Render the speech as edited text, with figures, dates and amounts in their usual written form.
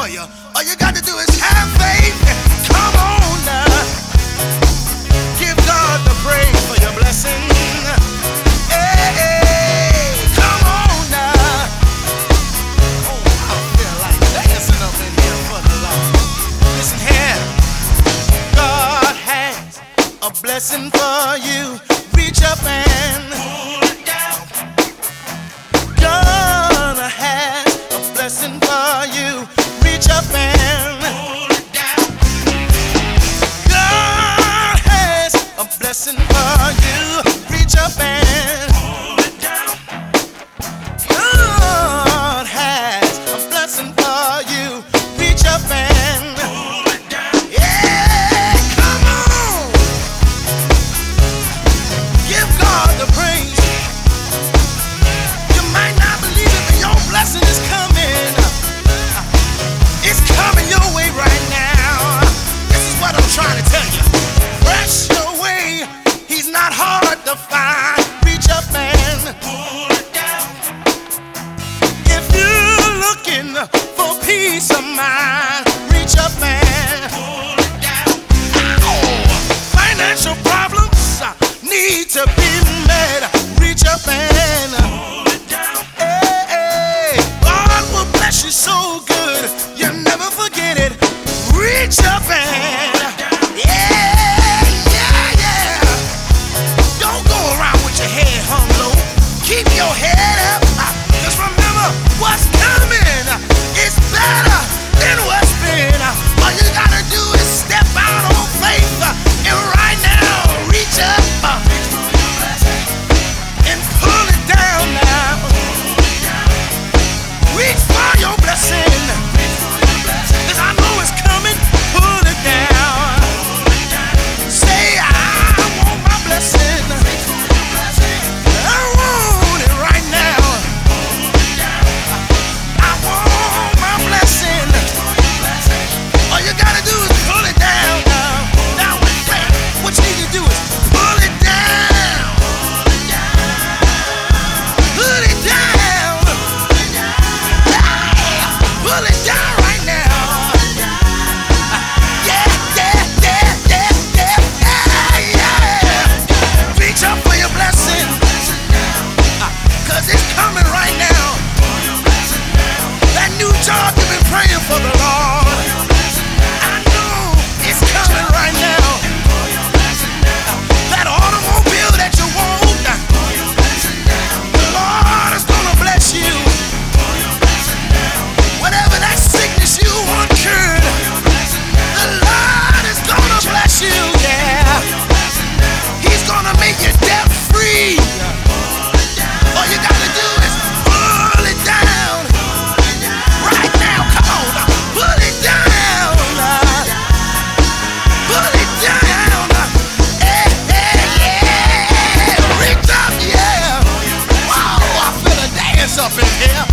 for you. All you got to do is have faith. Come on now. Give God the praise for your blessing. Hey, hey, come on now. Oh, I feel like dancing up in here for the Lord. Listen here. God has a blessing for you. Reach up and pull it down. God has a blessing for you. Reach up and pull it down. God has a blessing for you. Reach up and pull it down. God has a blessing for you. Reach up and pull it down. Yeah, come on. Give God the praise. You might not believe it, but your blessing is coming. It's coming your way right now. This is what I'm trying to tell you. Press your way. He's not hard to find. Reach up and pull it down. If you're looking for peace of mind, reach up and pull it down. Ow! Financial problems need to be met. Reach up and pull it down. Hey, hey. God will bless you so good, you'll never forget it. Reach up and yeah, yeah, yeah. Don't go around with your head hung low. Keep your head up. Just remember what's coming is better than what's been. All you gotta do is step out on faith and right now reach up and pull it down now. Reach for your blessing. 'Cause I know it's coming. Pull it down. Say I want my blessing. I want it right now. I want my blessing. All you gotta do is pull it down now. Now with faith, what you need to do is pull it down. Pull it down. Pull it down right now. Yeah, yeah, yeah, yeah, yeah, yeah. Reach up for your blessing. 'Cause it's coming right now. That new job you've been praying for the Lord. I know it's coming right now. That automobile that you want, the Lord is gonna bless you. Whatever that sickness you want cured, the Lord is gonna bless you, yeah. He's gonna make you debt free. All you gotta do is pull it down. Right now, come on, pull it down. Pull it down. Hey, hey, yeah. Reach up, yeah. Wow, I feel a dance up in here.